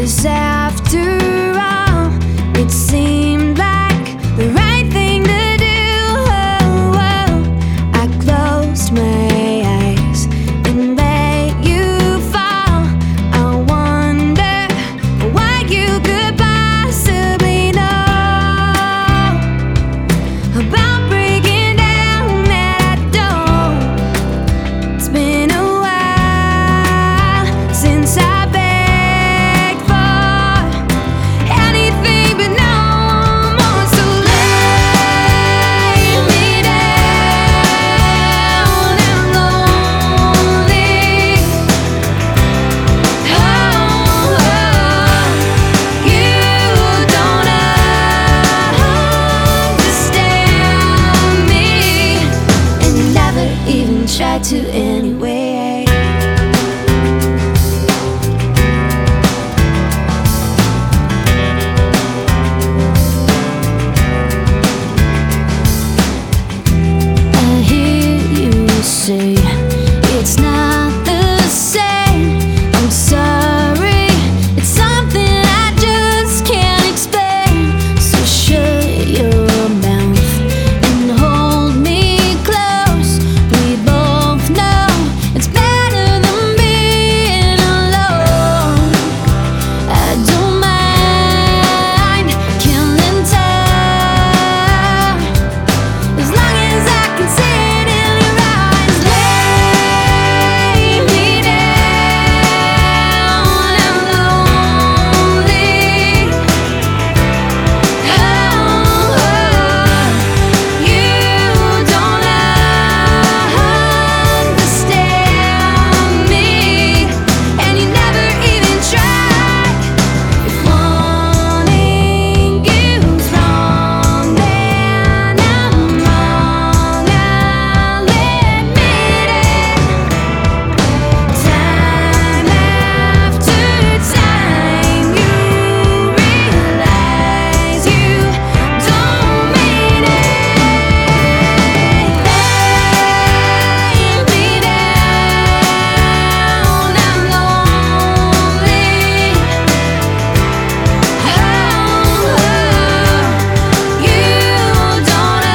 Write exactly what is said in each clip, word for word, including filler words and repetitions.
'Cause after all, it seemed like the right thing to do. Oh, oh. I closed my eyes and let you fall. I wonder what you could possibly know about breaking down that I don't. It's been a while since I've been try to anyway. I hear you say it's not the same. I'm sorry, it's something I just can't explain. So shut your mouth and hold me close. We both know it's better than being alone. I don't mind killing time, as long as I can see it in your eyes. Lay me down, I'm lonely. Oh, you don't understand me, and you never even tried. If wanting you's wrong, then I'm wrong. I'll admit it. Time after time, you realize you don't mean it. Lay me down, I'm lonely. Oh, you don't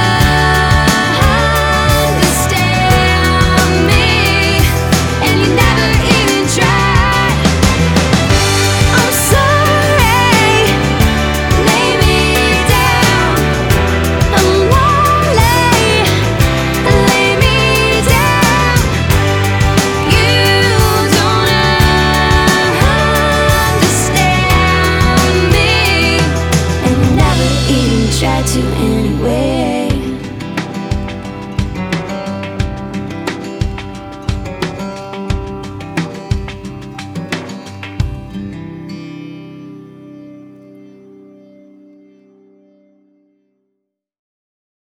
understand me, and you never even tried. I'm sorry, lay me down. I'm lonely, lay me down. You don't understand me, and you never even tried to.